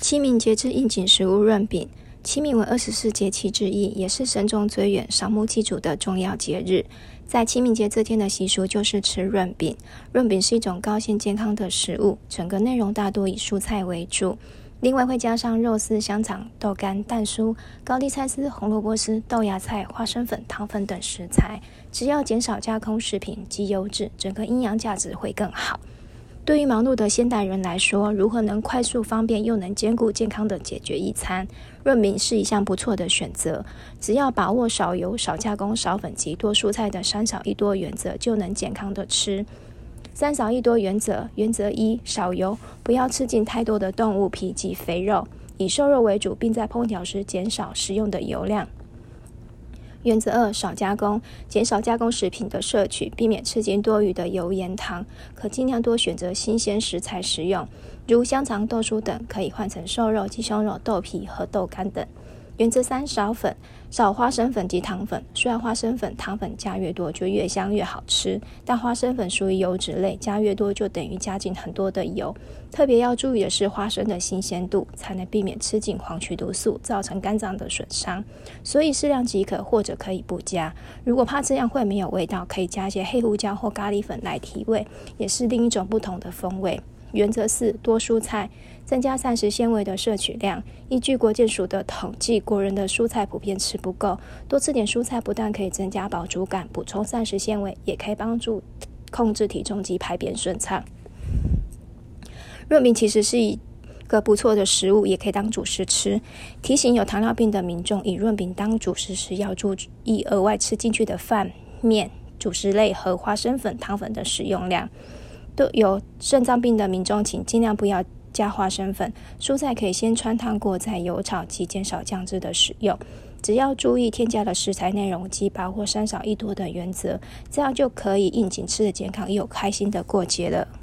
清明节之应景食物润饼。清明为24节气之一，也是神众追远、扫墓祭祖的重要节日。在清明节这天的习俗就是吃润饼。润饼是一种高纤健康的食物，整个内容大多以蔬菜为主，另外会加上肉丝、香肠、豆干、蛋酥、高丽菜丝、红萝卜丝、豆芽菜、花生粉、糖粉等食材。只要减少加工食品及油脂，整个营养价值会更好。对于忙碌的现代人来说，如何能快速方便又能兼顾健康的解决一餐，润饼是一项不错的选择。只要把握少油、少加工、少粉及多蔬菜的3少1多原则，就能健康的吃。3少1多原则：原则1，少油，不要吃进太多的动物皮及肥肉，以瘦肉为主，并在烹调时减少食用的油量。原则2，少加工，减少加工食品的摄取，避免吃进多余的油盐糖，可尽量多选择新鲜食材食用，如香肠、豆酥等，可以换成瘦肉、鸡胸肉、豆皮和豆干等。原则3，少粉，少花生粉及糖粉。虽然花生粉、糖粉加越多就越香越好吃，但花生粉属于油脂类，加越多就等于加进很多的油。特别要注意的是花生的新鲜度，才能避免吃进黄曲毒素，造成肝脏的损伤。所以适量即可，或者可以不加。如果怕这样会没有味道，可以加一些黑胡椒或咖喱粉来提味，也是另一种不同的风味。原则4，多蔬菜，增加膳食纤维的摄取量。依据国健署的统计，国人的蔬菜普遍吃不够，多吃点蔬菜不但可以增加饱足感，补充膳食纤维，也可以帮助控制体重及排便顺畅。润饼其实是一个不错的食物，也可以当主食吃。提醒有糖尿病的民众，以润饼当主食时要注意额外吃进去的饭、面、主食类和花生粉、糖粉的使用量。都有肾脏病的民众，请尽量不要加花生粉。蔬菜可以先穿烫过再油炒，及减少酱汁的使用。只要注意添加的食材内容及把握3少1多的原则，这样就可以应景吃的健康又开心的过节了。